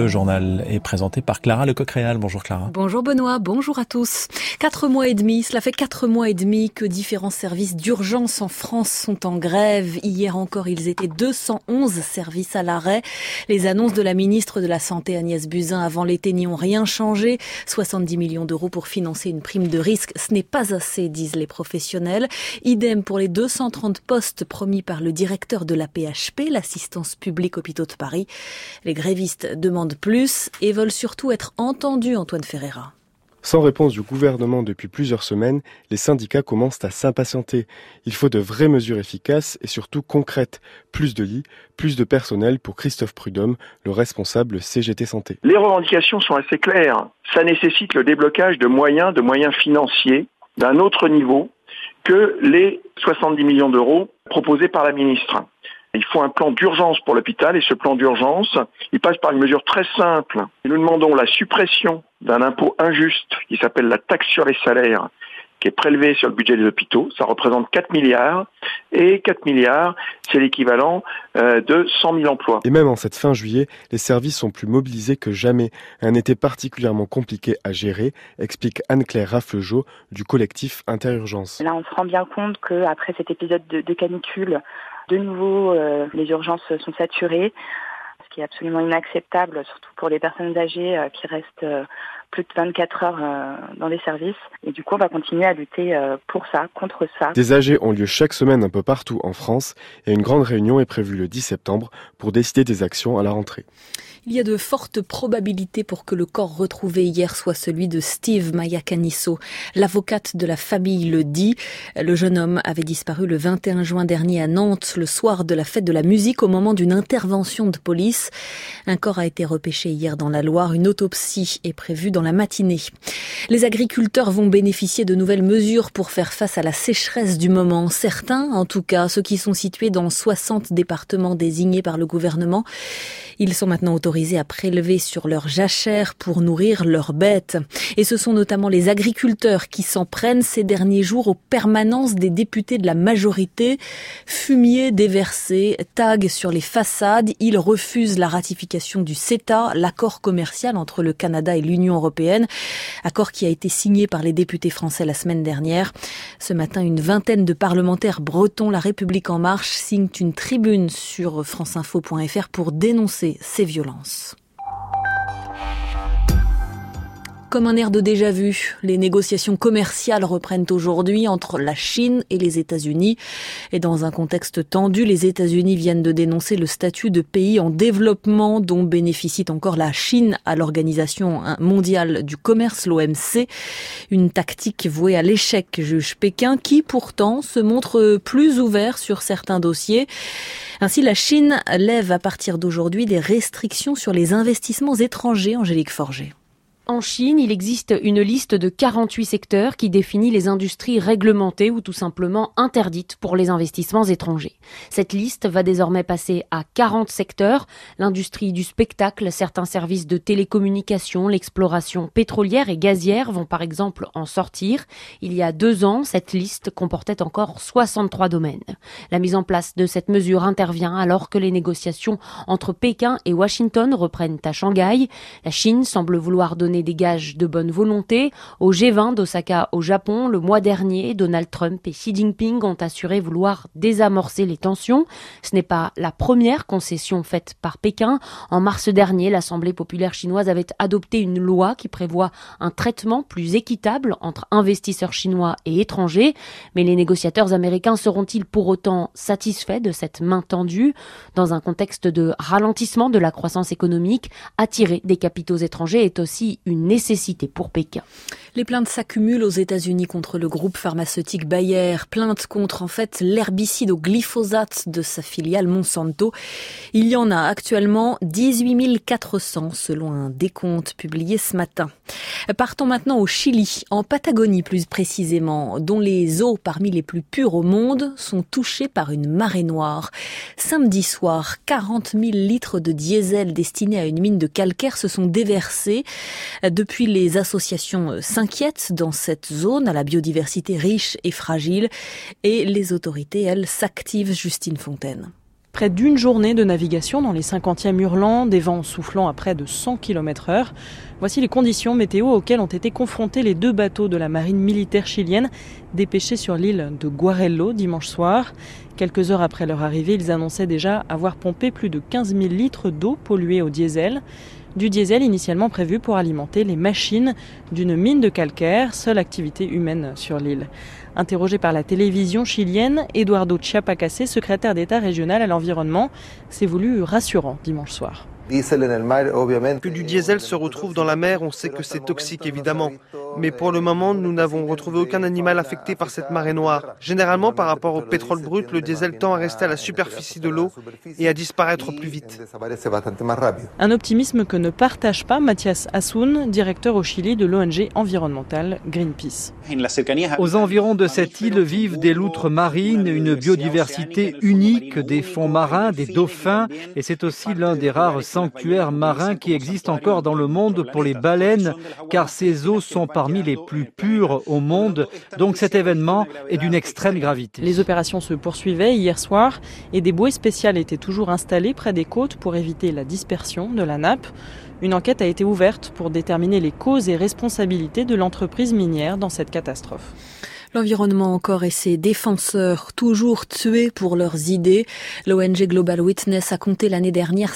Le journal est présenté par Clara Lecoq-Réal. Bonjour Clara. Bonjour Benoît, bonjour à tous. 4 mois et demi, cela fait 4 mois et demi que différents services d'urgence en France sont en grève. Hier encore, ils étaient 211 services à l'arrêt. Les annonces de la ministre de la Santé Agnès Buzyn avant l'été n'y ont rien changé. 70 millions d'euros pour financer une prime de risque, ce n'est pas assez, disent les professionnels. Idem pour les 230 postes promis par le directeur de l'AP-HP, l'assistance publique Hôpitaux de Paris. Les grévistes demandent plus et veulent surtout être entendus, Antoine Ferreira. Sans réponse du gouvernement depuis plusieurs semaines, les syndicats commencent à s'impatienter. Il faut de vraies mesures efficaces et surtout concrètes. Plus de lits, plus de personnel pour Christophe Prudhomme, le responsable CGT Santé. Les revendications sont assez claires. Ça nécessite le déblocage de moyens financiers d'un autre niveau que les 70 millions d'euros proposés par la ministre. Il faut un plan d'urgence pour l'hôpital et ce plan d'urgence, il passe par une mesure très simple. Nous demandons la suppression d'un impôt injuste qui s'appelle la taxe sur les salaires, qui est prélevée sur le budget des hôpitaux. Ça représente 4 milliards et 4 milliards, c'est l'équivalent de 100 000 emplois. Et même en cette fin juillet, les services sont plus mobilisés que jamais. Un été particulièrement compliqué à gérer, explique Anne-Claire Rafflejeau du collectif Interurgence. Là, on se rend bien compte qu'après cet épisode de canicule, de nouveau, les urgences sont saturées, ce qui est absolument inacceptable, surtout pour les personnes âgées qui restent plus de 24 heures dans les services. Et du coup, on va continuer à lutter pour ça, contre ça. Des AG ont lieu chaque semaine un peu partout en France et une grande réunion est prévue le 10 septembre pour décider des actions à la rentrée. Il y a de fortes probabilités pour que le corps retrouvé hier soit celui de Steve Mayakanisso. L'avocate de la famille le dit. Le jeune homme avait disparu le 21 juin dernier à Nantes, le soir de la fête de la musique, au moment d'une intervention de police. Un corps a été repêché hier dans la Loire. Une autopsie est prévue dans la matinée. Les agriculteurs vont bénéficier de nouvelles mesures pour faire face à la sécheresse du moment. Certains, en tout cas, ceux qui sont situés dans 60 départements désignés par le gouvernement, ils sont maintenant autorisés à prélever sur leurs jachères pour nourrir leurs bêtes. Et ce sont notamment les agriculteurs qui s'en prennent ces derniers jours aux permanences des députés de la majorité. Fumier déversé, tags sur les façades. Ils refusent la ratification du CETA, l'accord commercial entre le Canada et l'Union européenne. Accord qui a été signé par les députés français la semaine dernière. Ce matin, une vingtaine de parlementaires bretons, La République en marche, signent une tribune sur franceinfo.fr pour dénoncer ces violences. Comme un air de déjà-vu, les négociations commerciales reprennent aujourd'hui entre la Chine et les États-Unis. Et dans un contexte tendu, les États-Unis viennent de dénoncer le statut de pays en développement dont bénéficie encore la Chine à l'Organisation mondiale du commerce, l'OMC. Une tactique vouée à l'échec, juge Pékin, qui pourtant se montre plus ouvert sur certains dossiers. Ainsi, la Chine lève à partir d'aujourd'hui des restrictions sur les investissements étrangers, Angélique Forger. En Chine, il existe une liste de 48 secteurs qui définit les industries réglementées ou tout simplement interdites pour les investissements étrangers. Cette liste va désormais passer à 40 secteurs, l'industrie du spectacle, certains services de télécommunications, l'exploration pétrolière et gazière vont par exemple en sortir. Il y a 2 ans, cette liste comportait encore 63 domaines. La mise en place de cette mesure intervient alors que les négociations entre Pékin et Washington reprennent à Shanghai. La Chine semble vouloir donner des gages de bonne volonté. Au G20 d'Osaka au Japon, le mois dernier, Donald Trump et Xi Jinping ont assuré vouloir désamorcer les tensions. Ce n'est pas la première concession faite par Pékin. En mars dernier, l'Assemblée populaire chinoise avait adopté une loi qui prévoit un traitement plus équitable entre investisseurs chinois et étrangers. Mais les négociateurs américains seront-ils pour autant satisfaits de cette main tendue? Dans un contexte de ralentissement de la croissance économique, attirer des capitaux étrangers est aussi une nécessité pour Pékin. Les plaintes s'accumulent aux États-Unis contre le groupe pharmaceutique Bayer. Plaintes contre l'herbicide au glyphosate de sa filiale Monsanto. Il y en a actuellement 18 400 selon un décompte publié ce matin. Partons maintenant au Chili, en Patagonie plus précisément, dont les eaux parmi les plus pures au monde sont touchées par une marée noire. Samedi soir, 40 000 litres de diesel destinés à une mine de calcaire se sont déversés. Depuis, les associations s'inquiètent dans cette zone à la biodiversité riche et fragile et les autorités, elles, s'activent. Justine Fontaine. Près d'une journée de navigation dans les 50e hurlants, des vents soufflant à près de 100 km/h. Voici les conditions météo auxquelles ont été confrontés les 2 bateaux de la marine militaire chilienne dépêchés sur l'île de Guarello dimanche soir. Quelques heures après leur arrivée, ils annonçaient déjà avoir pompé plus de 15 000 litres d'eau polluée au diesel. Du diesel initialement prévu pour alimenter les machines d'une mine de calcaire, seule activité humaine sur l'île. Interrogé par la télévision chilienne, Eduardo Chiapacase, secrétaire d'État régional à l'environnement, s'est voulu rassurant dimanche soir. Que du diesel se retrouve dans la mer, on sait que c'est toxique évidemment. Mais pour le moment, nous n'avons retrouvé aucun animal affecté par cette marée noire. Généralement, par rapport au pétrole brut, le diesel tend à rester à la superficie de l'eau et à disparaître plus vite. Un optimisme que ne partage pas Mathias Assun, directeur au Chili de l'ONG environnementale Greenpeace. Aux environs de cette île vivent des loutres marines, une biodiversité unique, des fonds marins, des dauphins, et c'est aussi l'un des rares sanctuaires marins qui existent encore dans le monde pour les baleines, car ces eaux sont parmi les plus pures au monde. Donc cet événement est d'une extrême gravité. Les opérations se poursuivaient hier soir et des bouées spéciales étaient toujours installées près des côtes pour éviter la dispersion de la nappe. Une enquête a été ouverte pour déterminer les causes et responsabilités de l'entreprise minière dans cette catastrophe. L'environnement encore et ses défenseurs, toujours tués pour leurs idées. L'ONG Global Witness a compté l'année dernière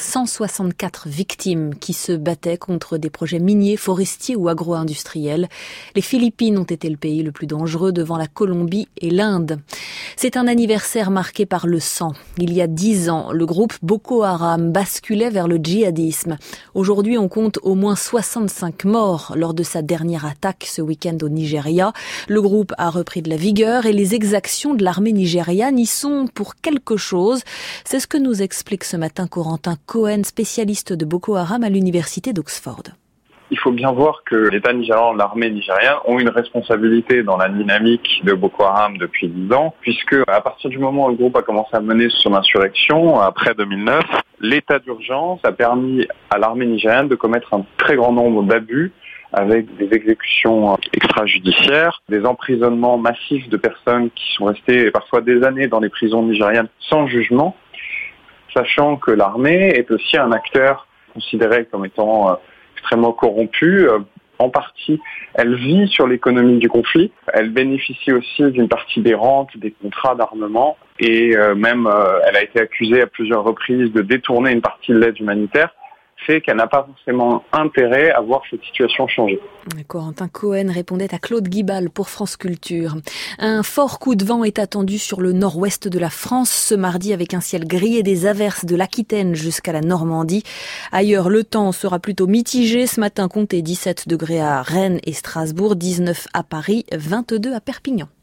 164 victimes qui se battaient contre des projets miniers, forestiers ou agro-industriels. Les Philippines ont été le pays le plus dangereux devant la Colombie et l'Inde. C'est un anniversaire marqué par le sang. Il y a 10 ans, le groupe Boko Haram basculait vers le djihadisme. Aujourd'hui, on compte au moins 65 morts lors de sa dernière attaque ce week-end au Nigeria. Le groupe a repris de la vigueur et les exactions de l'armée nigériane y sont pour quelque chose. C'est ce que nous explique ce matin Corentin Cohen, spécialiste de Boko Haram à l'université d'Oxford. Il faut bien voir que l'État nigérian et l'armée nigériane ont une responsabilité dans la dynamique de Boko Haram depuis 10 ans, puisque à partir du moment où le groupe a commencé à mener son insurrection, après 2009, l'état d'urgence a permis à l'armée nigériane de commettre un très grand nombre d'abus, avec des exécutions extrajudiciaires, des emprisonnements massifs de personnes qui sont restées parfois des années dans les prisons nigérianes sans jugement, sachant que l'armée est aussi un acteur considéré comme étant extrêmement corrompu. En partie, elle vit sur l'économie du conflit. Elle bénéficie aussi d'une partie des rentes, des contrats d'armement et même elle a été accusée à plusieurs reprises de détourner une partie de l'aide humanitaire. Fait qu'elle n'a pas forcément intérêt à voir cette situation changer. Corentin Cohen répondait à Claude Guibal pour France Culture. Un fort coup de vent est attendu sur le nord-ouest de la France ce mardi avec un ciel gris et des averses de l'Aquitaine jusqu'à la Normandie. Ailleurs, le temps sera plutôt mitigé. Ce matin, comptez 17 degrés à Rennes et Strasbourg, 19 à Paris, 22 à Perpignan.